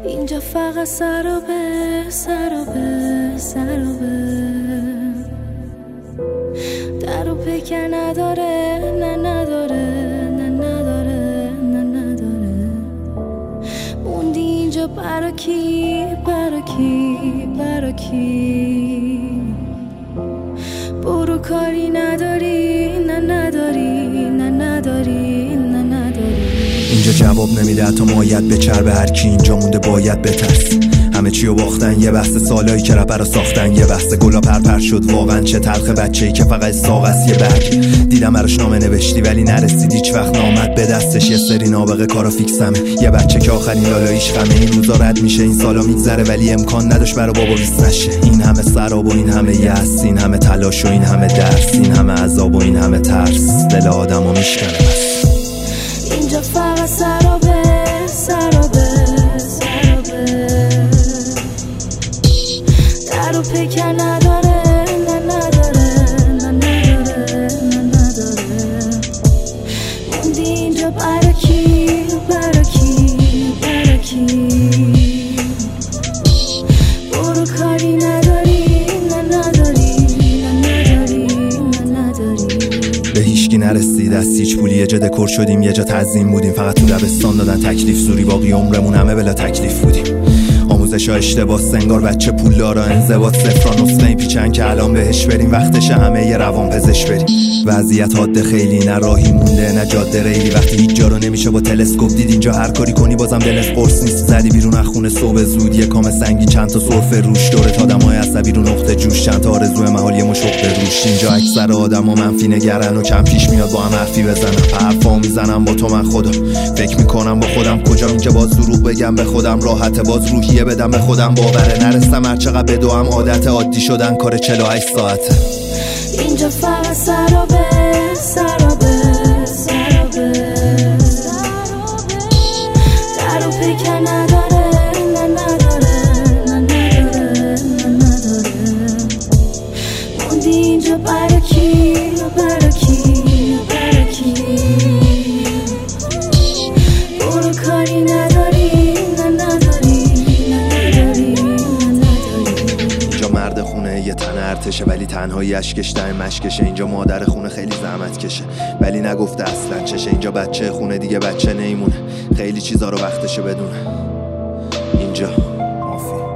اینجا فقط سرابه سرابه سرابه، در و پکر نداره، نه نداره، نه نداره، نه نداره. موندی اینجا برا کی، برا کی، برا کی؟ برو کاری نداری، نه نداری، نه نداری، نه نداری. اینجا جواب نمیده حتی مایت به چرب هر کی اینجا مونده باید بترس. همه چیو باختن، یه بحث سالایی که رپر ساختن، یه بحث گلا پرپر شد. واقعا چه تلخ بچه‌ای که فقط ساق است یه برگ. دیدم براش نامه نوشتی ولی نرسید هیچ وقت نامد به دستش. یه سری نابغه کارا فیکسمه، یه بچه که آخرین لالاییش غمه. این روزا رد میشه، این سالا میگذره ولی امکان نداشت برا بابا بیست نشه. این همه سراب و این همه یأس، این همه تلاش و این همه درس، این همه عذاب و این همه ترس، دل آدمو میشکنه. اینجا فقط سرابه سرابه سرابه، در و پکر نداره، نه نداره، نه نداره، نه نداره. موندی اینجا برا کی، برا کی، برا کی؟ برو کاری نداری، نه نداری، نه نداری، نه نداری. به هیچکی نرسید از هیچ پولی، یه جا دکور شدیم، یه جا تزیین بودیم. فقط تو دبستان دادن تکلیف سوری، باقی عمرمون همه بلا تکلیف بودیم. آموزش ها اشتباه، سنگار بچه پولدارا، انضباط صفرا، نسخه پیچن که الان بهش بریم. وقتش همه یه روان پزشک بریم. وضعیت حاده خیلی، نه راهی مونده نه جاده ریلی. وقتی هیچ جا رو نمیشه با تلسکوپ دید، اینجا هر کاری کنی بازم دلت قرص نیست. زدی بیرون از خونه صبح زود، یه کام سنگین چند تا سرفه روش. دورت آدمای عصبی رو نقطه جوش، چند تا آرزوی محال یه مشوق روش. اینجا اکثر آدما منفی نگرن و کم پیش میاد با هم حرفی بزنم. حرفا میزنم با تو من خدا، فکر میکنم با خودم کجا اینجا باز دروغ بگم به خودم. راحت باز روحیه بدم به خودم، باوره نرسم هر چقدر بدوام. عادت عادی شدن کار 48 ساعته. اینجا فقط سرابه سرابه سرابه، در و پکر نداره، نه نداره، نه نداره، نه نداره. موندی اینجا برا کی، برا کی، برا کی؟ برو کاری نداری، نه نداری، نه نداری، نه نداری. اینجا مرد خونه یه تن ارتشه ولی تنهایی اشکش ده مشکشه. اینجا مادر خونه خیلی زحمت کشه ولی نگفته اصلا چشه. اینجا بچه خونه دیگه بچه نیمونه، خیلی چیزا رو وقتشه بدونه. اینجا مافی.